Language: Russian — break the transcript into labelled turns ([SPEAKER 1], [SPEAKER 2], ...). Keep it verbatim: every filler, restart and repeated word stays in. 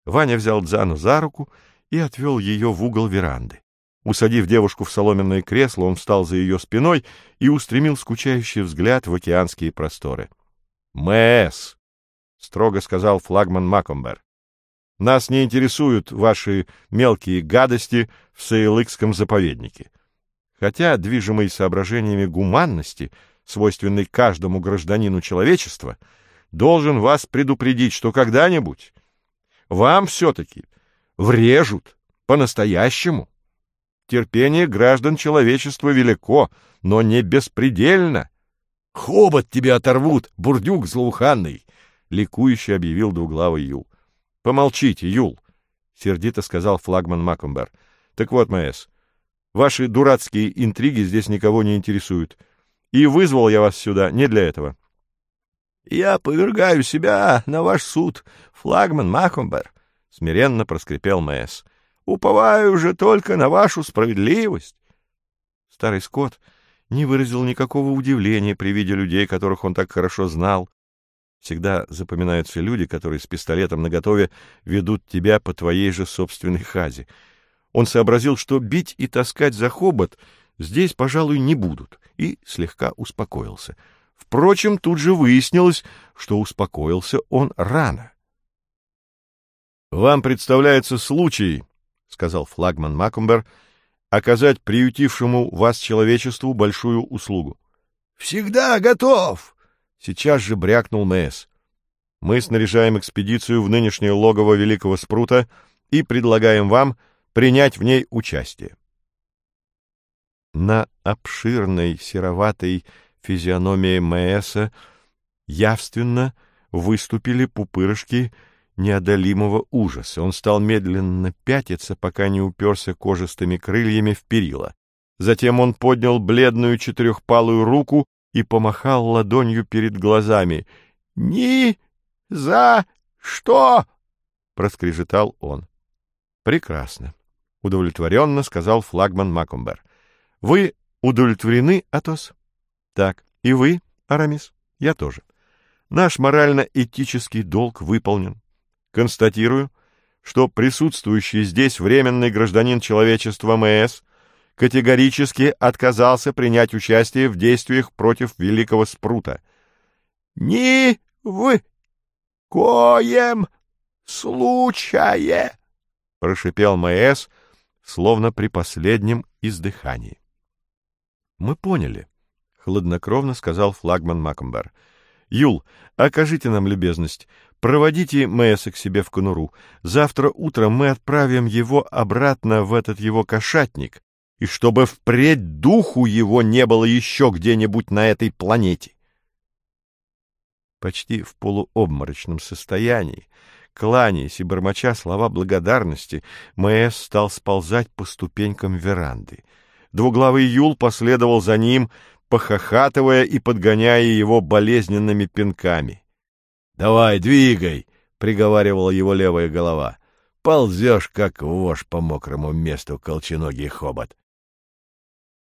[SPEAKER 1] Ваня взял Дзану за руку и отвел ее в угол веранды. Усадив девушку в соломенное кресло, он встал за ее спиной и устремил скучающий взгляд в океанские просторы. — Мэс! — строго сказал флагман Макомбер. — Нас не интересуют ваши мелкие гадости в Сейлыкском заповеднике. Хотя, движимый соображениями гуманности, свойственной каждому гражданину человечества, должен вас предупредить, что когда-нибудь вам все-таки врежут по-настоящему. Терпение граждан человечества велико, но не беспредельно. — Хобот тебе оторвут, бурдюк злоуханный! — ликующе объявил двуглавый Юл. — Помолчите, Юл! — сердито сказал флагман Макомбер. — Так вот, Мэс, ваши дурацкие интриги здесь никого не интересуют. И вызвал я вас сюда не для этого. — Я повергаю себя на ваш суд, флагман Макомбер, — смиренно проскрипел Мэс. — Уповаю же только на вашу справедливость. Старый скот не выразил никакого удивления при виде людей, которых он так хорошо знал. Всегда запоминаются люди, которые с пистолетом наготове ведут тебя по твоей же собственной хазе. Он сообразил, что бить и таскать за хобот здесь, пожалуй, не будут, и слегка успокоился. Впрочем, тут же выяснилось, что успокоился он рано. — Вам представляется случай, — сказал флагман Макомбер, — оказать приютившему вас человечеству большую услугу. — Всегда готов! — сейчас же брякнул Мэс. — Мы снаряжаем экспедицию в нынешнее логово Великого Спрута и предлагаем вам принять в ней участие. На обширной сероватой физиономии Мэса явственно выступили пупырышки неодолимого ужаса. Он стал медленно пятиться, пока не уперся кожистыми крыльями в перила. Затем он поднял бледную четырехпалую руку и помахал ладонью перед глазами. — Ни за что! — проскрежетал он. — Прекрасно, — удовлетворенно сказал флагман Макомбер. — Вы удовлетворены, Атос? — Так, и вы, Арамис? — Я тоже. Наш морально-этический долг выполнен. Констатирую, что присутствующий здесь временный гражданин человечества Мэс категорически отказался принять участие в действиях против Великого Спрута. — Ни в коем случае! — прошипел Мэс, словно при последнем издыхании. — Мы поняли, — хладнокровно сказал флагман Макомбер. — Юл, окажите нам любезность. Проводите Мэса к себе в конуру. Завтра утром мы отправим его обратно в этот его кошатник, и чтобы впредь духу его не было еще где-нибудь на этой планете. Почти в полуобморочном состоянии, кланяясь и бормоча слова благодарности, Мэс стал сползать по ступенькам веранды. Двуглавый Юл последовал за ним, похохатывая и подгоняя его болезненными пинками. — Давай, двигай! — приговаривала его левая голова. — Ползешь, как вошь по мокрому месту, колченогий хобот.